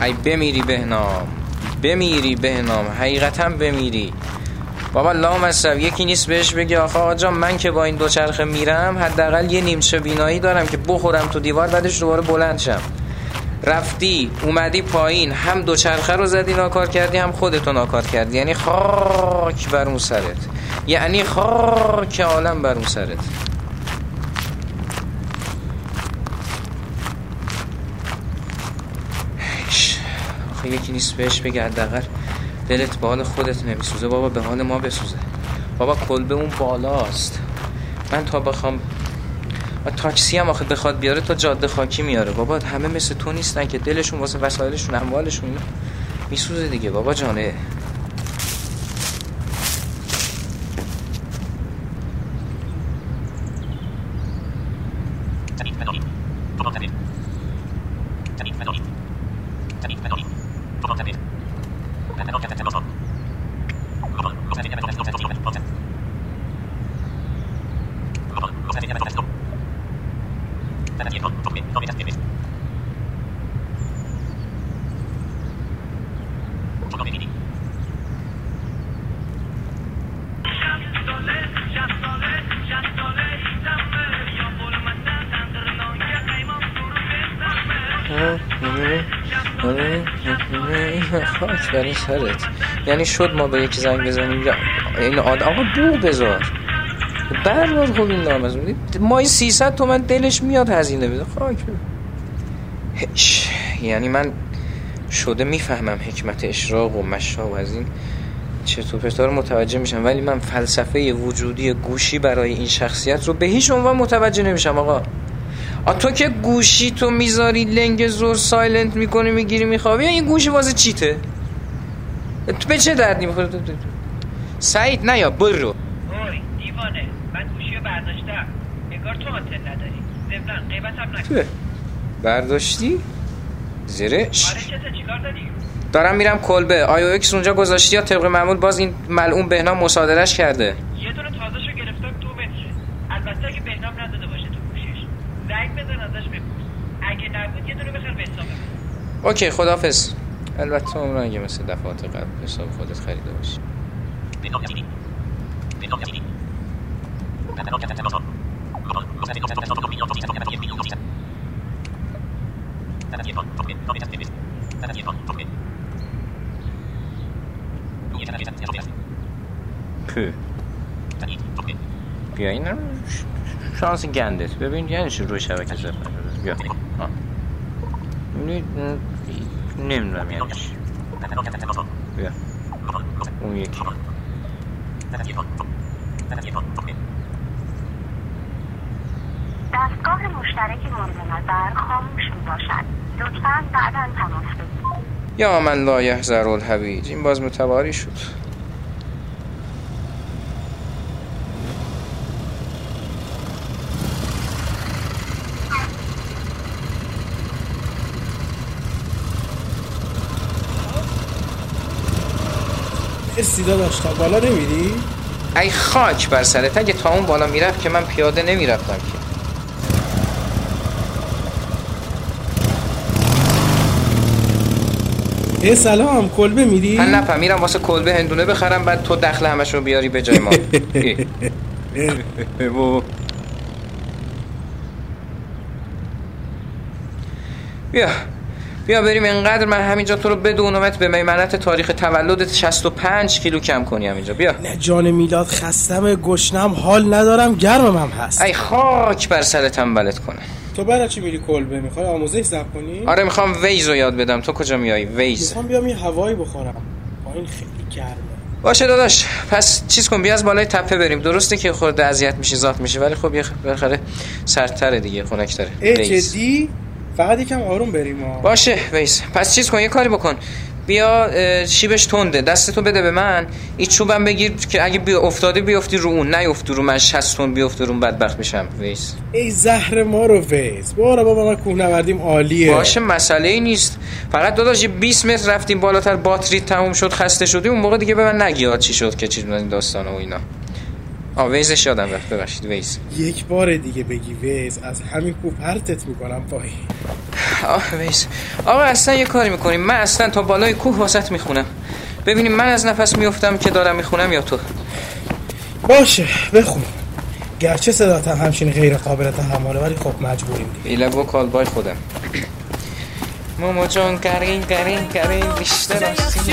ای بمیری بهنام، بمیری بهنام، حقیقتا بمیری. بابا لامصب یکی نیست بهش بگی آقا جان من که با این دوچرخه میرم حداقل یه نیمچه بینایی دارم که بخورم تو دیوار بعدش دوباره بلند شم. رفتی اومدی پایین، هم دوچرخه رو زدی ناکار کردی، هم خودتو ناکار کردی. یعنی خاک بر اون سرت، یعنی خاک عالم بر اون سرت. آخه یکی نیست بهش بگه حداقل دلت به حال خودت نمیسوزه بابا، به حال ما بسوزه. بابا کلبه اون بالاست، من تا بخوام تاکسی هم آخه بخواد بیاره تا جاده خاکی میاره. بابا همه مثل تو نیستن که دلشون واسه وسایلشون اموالشون میسوزه دیگه بابا جانه. خاک برای سرت. یعنی شد ما به یکی زنگ بزنیم یا این آقا بو بذار بردار. خب این نامز مای 300 تومن دلش میاد هزینه بده خاک. یعنی من شده میفهمم حکمت اشراق و مشا و از این چطور پرتا رو متوجه میشم، ولی من فلسفه وجودی گوشی برای این شخصیت رو به هیچ عنوان متوجه نمیشم. آقا تو که گوشی تو میذاری لنگ زور سایلنت میکنی میگیری میخوابی، یا این گوشی واسه چیته؟ تو به چه دردی میخوره؟ سعید نه یا برو. اوی دیوانه، من گوشی رو برداشتم، انگار تو آنتن نداری. ضمن قیمت هم نکن. برداشتی؟ زیرش؟ آره چطور چیکار داری؟ دارم میرم کلبه. آیو اکس اونجا گذاشتی یا طبق معمول باز این ملعون بهنام مصادرهش کرده؟ یه دونه تازه‌شو گرفتم 2 متره. البته اگه بهنام نداده باشه تو گوشیش زنگ بزن ازش بپرس، اگه نبود یه دونه بخر به حساب من. اوکی خداحافظ. البته عمرن اگه مثل دفعات قبل حساب خودت خریده باشی. بیا این شانس گندت ببین یعنی چی روی شبکه زد. بیا نمیدونم یعنی چی. بیا اون یکی دستگاه مشترک مورد نظر خاموش میباشد، لطفاً بعداً تماس بگیرید. یا من لا یحذر الحویج. این باز متواری شد. سیدا داشتم بالا نمیری؟ ای خاک بر سرت، اگه تا اون بالا میرفت که من پیاده نمیرفتم که. سلام کلبه میری؟ من نپم میرم واسه کلبه هندونه بخرم بعد تو دخل همشون بیاری به جای ما. بیا بریم. اینقدر من همینجا تو رو بدونمت به میمنت تاریخ تولدت 65 کیلو کم کنی همینجا. بیا. نه جان میلاد خستم گشنم حال ندارم گرمم هم هست. ای خاک بر سرت تنبلت کنه. تو برای چی میری کلبه؟ میخوای آموزش ضبط کنی؟ آره میخوام ویز رو یاد بدم. تو کجا میای؟ ویز میخوام بیام یه هوایی بخورم. پایین خیلی گرمه. باشه داداش پس چیز کن بیا از بالای تپه بریم. درسته که خورده اذیت میشی ذات میشی ولی خب یه بالاخره سردتره دیگه خنک‌تره. جدی؟ فقط یکم آروم بریم باشه ویس. پس چیز کن یه کاری بکن بیا شیبش تنده دستتو بده به من این چوبم بگیر که اگه بیا افتاده بیافتی رو اون نیافتی رو من 60 تن بیافته رو بدبخت بشم ویس. ای زهر ما رو ویس بارا بابا ما کوهنوردیم عالیه. باشه مسئله ای نیست فقط داداش 20 متر رفتیم بالاتر باتری تموم شد خسته شدی اون موقع دیگه به من نگی چی شد که چیز این داستانه و اینا. ویزش یادم رفت ببخشید ویز. یک بار دیگه بگی ویز از همین کوه پرتت میکنم پایین. ویس آقا اصلا یه کاری میکنیم، من اصلا تا بالای کوه واسط میخونم، ببینیم من از نفس میفتم که دارم میخونم یا تو. باشه بخون، گرچه صدات همچین غیر قابل تحمله ولی خب مجبوریم دیگه. ایله با کالبای خودم. ماما جان کرین بیشتر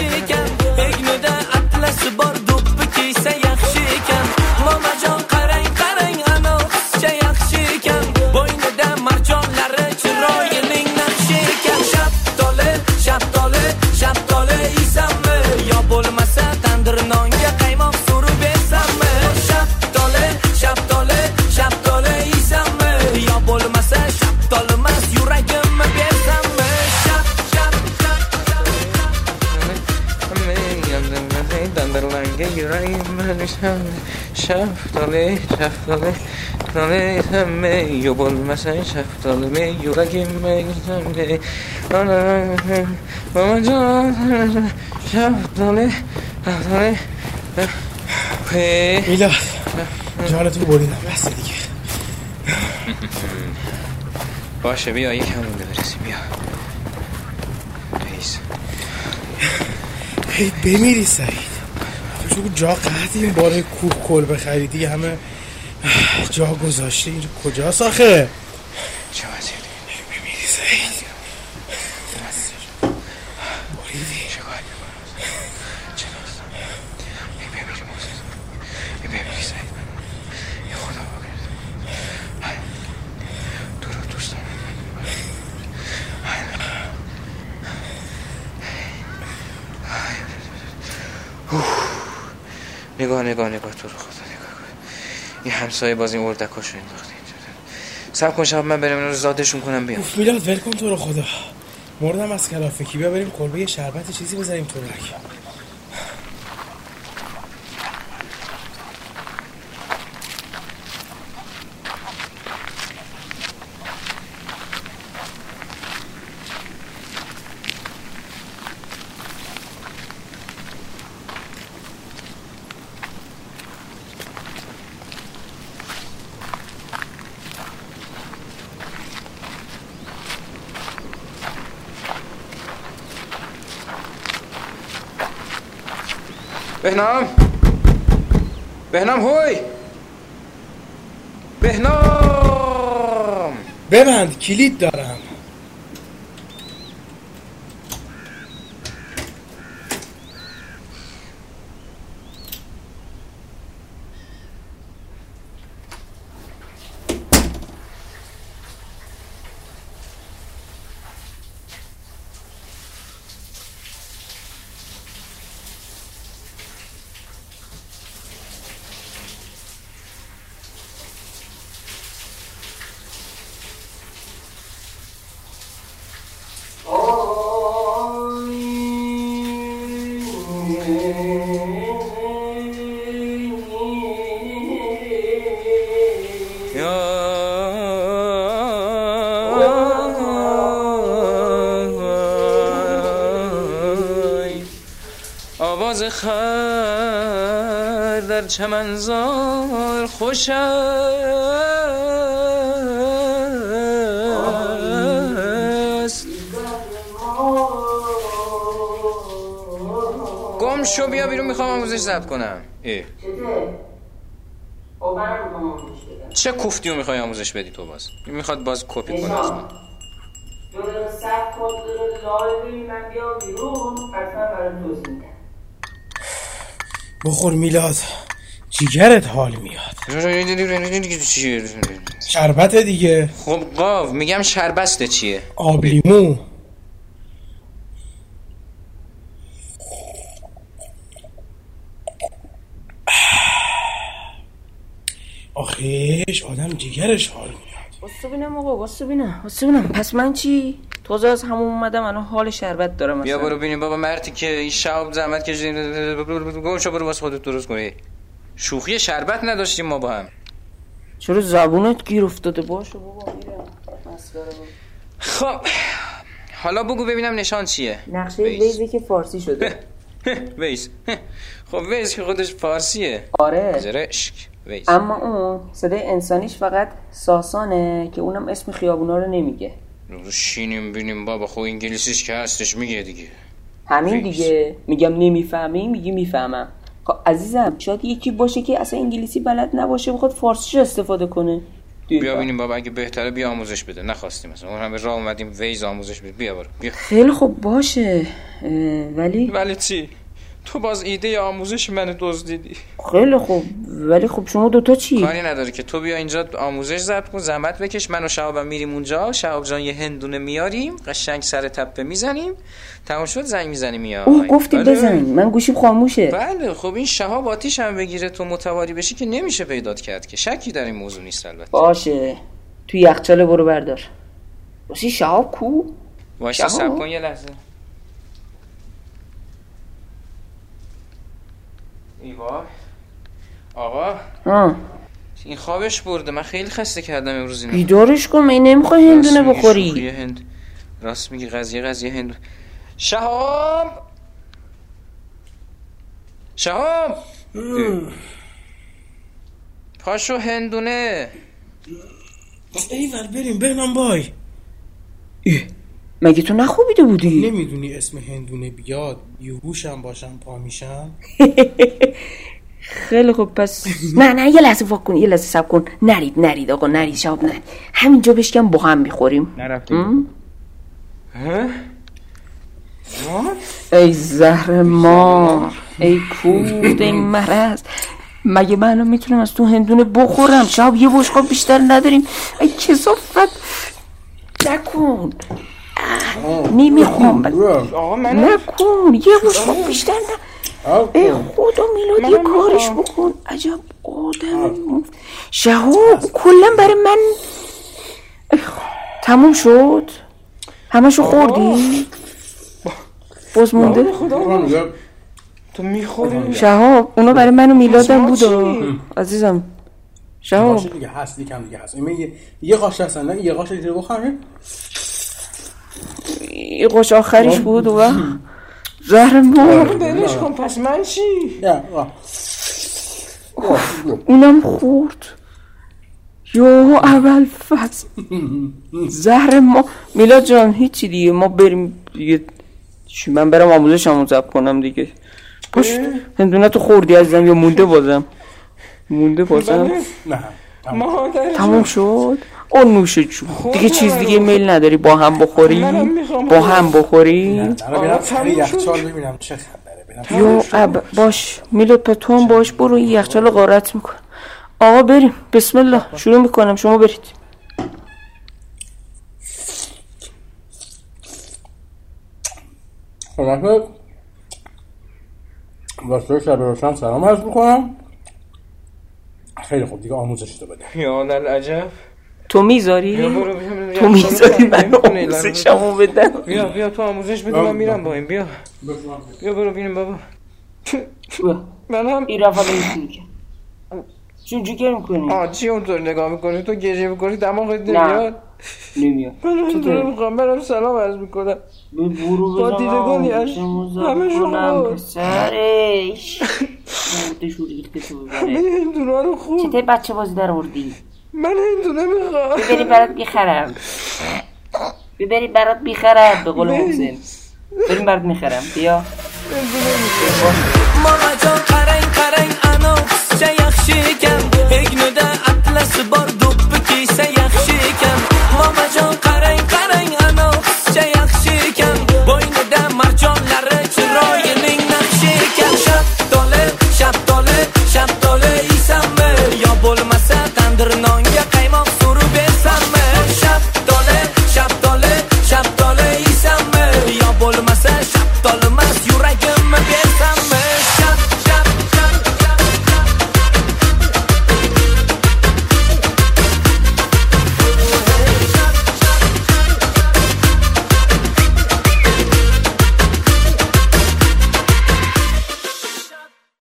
شفتاله همه یو بول مثلا شفتاله می یورگی میزنه ماما جان شفتاله میلاد جانتو بریدم، بس دیگه. باشه بیا یک همونده برسیم، بیا ریس. هی بمیری سعید، تو جا قطع این باره کوه کل بخریدی، همه جا گذاشته، اینجا کجاست آخه؟ چه وزیدی؟ بمیری سعید بریدی چه کاری میکنم؟ چه داستان؟ ای بمیری موسیز، ای بمیری سعید، ای خدا بگرد درود دوستان. نگاه تو رو خدا نگاه کن، این همسایه باز این اردکاشو انداخته اینجا. صبر کن شب من برم اینو رو زادشون کنم بیام. میلاد ول کن تو رو خدا، مردم از کلافگی. بیا بریم کلبه یه شربت چیزی بذاریم تو رک. بهنام هوی بهنام ببند، کلید دارم. آواز خر در چمنزار خوش است. گم شو بیا بیرون، میخوام آموزش ضبط کنم. چه کوفتیو میخوای آموزش بدی تو؟ باز میخواد باز کپی کنه از من. بخور میلاد، جیگرت حال میاد. شربت دیگه. خب قاو میگم شربسته چیه؟ آب لیمو. آخیش آدم جیگرش حال میاد. واسه بینم آقا، واسه بینم. پس من چی؟ تازه از همون اومدم، الان حال شربت دارم. بیا برو ببینیم بابا، مردی که این شعب زحمت کشیدی، گم شو برو واسه خودت درست کنی. شوخی شربت نداشتیم ما با هم. چرا زبونت گیر افتاده؟ باشه بابا میرم. خب حالا بگو ببینم نشان چیه؟ نقشه ویزی که فارسی شده. ویز. خب ویز که خودش فارسیه. آره زرشک ویز. اما اون صدای انسانیش فقط ساسانه که اونم اسم خیابونا رو نمیگه. شینیم بینیم بابا، خب انگلیسیش که هستش میگه دیگه. همین دیگه، میگم نمیفهمی میگی میفهمم. خب عزیزم شاید یکی باشه که اصلا انگلیسی بلد نباشه بخواد فارسیش استفاده کنه. بیا ببینیم بابا، اگه بهتره بیا آموزش بده. نخواستیم مثلا اون همه راه اومدیم ویز آموزش بده. بیا برو بیا. خیلی خوب باشه، ولی چی؟ تو باز ایده آموزش من دزدیدی. خیلی خوب، ولی خب شما دوتا چی؟ کاری نداره که تو بیا اینجا آموزش ضبط کن، زحمت بکش. من و شهابم میریم اونجا، شهاب جان یه هندونه میاریم، قشنگ سر تپه میزنیم، تمام شد زنگ میزنیم یا گفتی بزن، من گوشیم خاموشه. بله خب این شهاب آتیش هم بگیره تو متواری بشی که نمیشه پیدات کرد که، شکی در این موضوع نیست. البته باشه، تو یخچال برو بردار. واسه شهاب کو؟ واسه صبر کن یه لحظه. ایوا آقا این خوابش برده، من خیلی خسته کردم امروز. اینو بیدارش کن، من نمیخوای هندونه بخوری. راست میگی، قضیه هندونه. شهاب پاشو هندونه. ایول بریم بهنام بای. مگه تو نخوابیده بودی؟ نمیدونی اسم هندونه بیاد بیهوشم باشم پا میشم. خیلی خوب پس نه یه لحظه فکر کن، یه لحظه صبر کن. نرید آقا، نرید شهاب، نرید همینجا بشکم با هم میخوریم. نرفتیم. ای زهر ما، ای کوفت این مرض، مگه منو میتونم از تو هندونه بخورم؟ شهاب یه بشقاب بیشتر نداریم. ای کثافت نکن، نمیخوام. آقا من نکن، یه بشقاب بیشتر ای خدا میلاد یه کارش بکن. عجب آدم. شهاب کلا برای من تموم شد؟ همشو خوردی؟ باز مونده؟ تو میخوری؟ شهاب اونا برای من و میلادم بود عزیزم. شهاب باشه دیگه هست، یکم دیگه هست. یه قاش هستن نه؟ یه قاش دیگه بخوره؟ یه قاش آخریش بود و زهر ما. بلش کن پس من چی؟ اونم خورد. یو اول فصل زهر ما. میلاد جان هیچی دیگه، ما بریم دیگه. من برم آموزشمو ضبط کنم دیگه. پشت هندونه تو خوردی عزیزم یا مونده بازم؟ مونده بازم؟ نه تموم شد. اون نوشه چون دیگه چیز دیگه میل نداری با هم بخوری؟ با هم بخوری؟ نه برم یخچال ببینم چه خبره. یا باش میلاد پا تو هم باش، برو این یخچال غارت میکن. آقا بریم، بسم الله شروع میکنم، شما برید. خلاصه واسه شب روشن سلام عرض میکنم. خیلی خوب دیگه آموزش تو بده. یا العجب. تو میذاری؟ تو میذاری من آموزشمو بدم؟ بیا تو آموزش بده، من میرم با این. بیا برو ببینیم بابا. من هم این رفت این چی چونجی که میکنی؟ چی اونطور نگاه میکنی؟ تو گریه میکنی دماغت نمیاد؟ نمیاد. من میخوام برم سلام عرض میکنم با دیدگانی همه شما پسرش مردشو ریخته تو ببره. همه هندونه رو خود چطه بچه بازی در وردی؟ من هندونه میخوام. ببری برات بیخرم، ببری برات بیخرم، به قول محسن بریم برات میخرم. بیا ماما جان قرنگ قرنگ انو چه یخشی